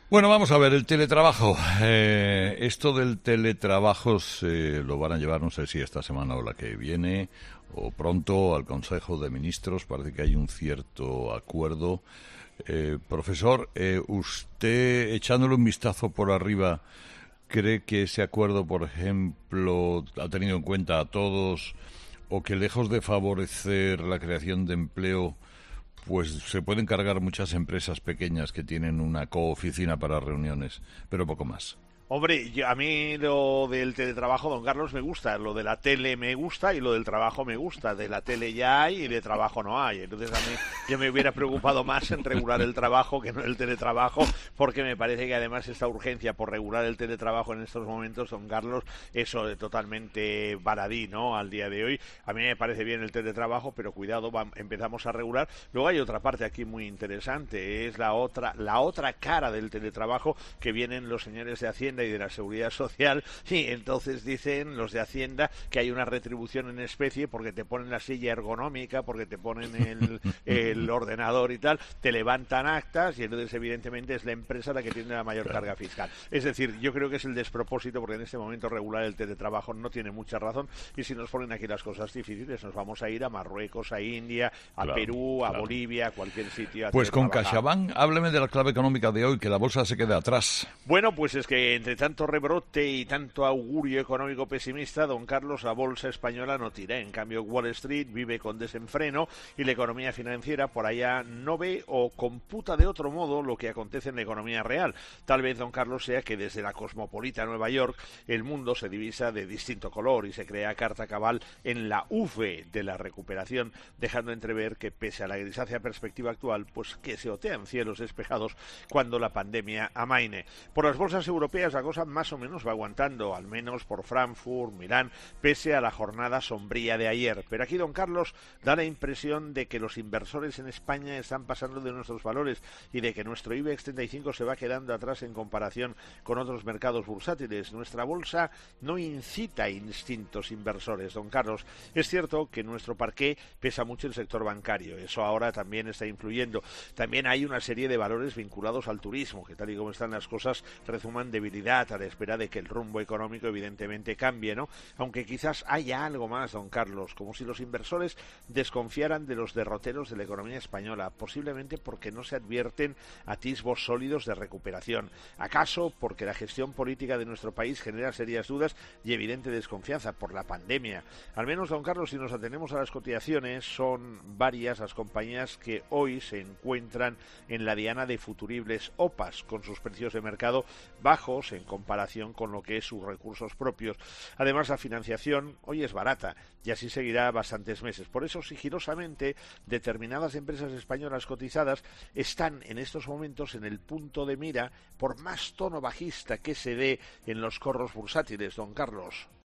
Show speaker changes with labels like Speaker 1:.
Speaker 1: Bueno, vamos a ver, el teletrabajo. Esto del teletrabajo se lo van a llevar, no sé si esta semana o la que viene, o pronto, al Consejo de Ministros. Parece que hay un cierto acuerdo. Profesor, usted, echándole un vistazo por arriba, ¿cree que ese acuerdo, por ejemplo, ha tenido en cuenta a todos, o que lejos de favorecer la creación de empleo, pues se pueden cargar muchas empresas pequeñas que tienen una cooficina para reuniones, pero poco más?
Speaker 2: Hombre, a mí lo del teletrabajo, don Carlos, me gusta. Lo de la tele me gusta y lo del trabajo me gusta. De la tele ya hay y de trabajo no hay. Entonces a mí yo me hubiera preocupado más en regular el trabajo que no el teletrabajo, porque me parece que además esta urgencia por regular el teletrabajo en estos momentos, don Carlos, eso de totalmente baladí, ¿no? Al día de hoy. A mí me parece bien el teletrabajo, pero cuidado, empezamos a regular. Luego hay otra parte aquí muy interesante, es la otra cara del teletrabajo, que vienen los señores de Hacienda y de la Seguridad Social, y entonces dicen los de Hacienda que hay una retribución en especie porque te ponen la silla ergonómica, porque te ponen el ordenador y tal, te levantan actas y entonces evidentemente es la empresa la que tiene la mayor carga fiscal. Es decir, yo creo que es el despropósito, porque en este momento regular el teletrabajo no tiene mucha razón, y si nos ponen aquí las cosas difíciles nos vamos a ir a Marruecos, a India, a Perú, a Bolivia, a cualquier sitio a
Speaker 1: Pues con
Speaker 2: teletrabajar.
Speaker 1: CaixaBank, hábleme de la clave económica de hoy, que la bolsa se queda atrás.
Speaker 2: Bueno, pues es que entre tanto rebrote y tanto augurio económico pesimista, don Carlos, la bolsa española no tira. En cambio, Wall Street vive con desenfreno y la economía financiera por allá no ve o computa de otro modo lo que acontece en la economía real. Tal vez, don Carlos, sea que desde la cosmopolita Nueva York el mundo se divisa de distinto color y se crea carta cabal en la V de la recuperación, dejando entrever que pese a la grisácea perspectiva actual, pues que se otean cielos despejados cuando la pandemia amaine. Por las bolsas europeas la cosa más o menos va aguantando, al menos por Frankfurt, Milán, pese a la jornada sombría de ayer. Pero aquí, don Carlos, da la impresión de que los inversores en España están pasando de nuestros valores y de que nuestro IBEX 35 se va quedando atrás en comparación con otros mercados bursátiles. Nuestra bolsa no incita instintos inversores, don Carlos. Es cierto que en nuestro parqué pesa mucho el sector bancario, eso ahora también está influyendo. También hay una serie de valores vinculados al turismo, que tal y como están las cosas rezuman debilidad a la espera de que el rumbo económico evidentemente cambie, ¿no? Aunque quizás haya algo más, don Carlos, como si los inversores desconfiaran de los derroteros de la economía española, posiblemente porque no se advierten atisbos sólidos de recuperación. ¿Acaso porque la gestión política de nuestro país genera serias dudas y evidente desconfianza por la pandemia? Al menos, don Carlos, si nos atenemos a las cotizaciones, son varias las compañías que hoy se encuentran en la diana de futuribles OPAs, con sus precios de mercado bajos en comparación con lo que es sus recursos propios. Además, la financiación hoy es barata y así seguirá bastantes meses. Por eso, sigilosamente, determinadas empresas españolas cotizadas están en estos momentos en el punto de mira, por más tono bajista que se dé en los corros bursátiles, don Carlos.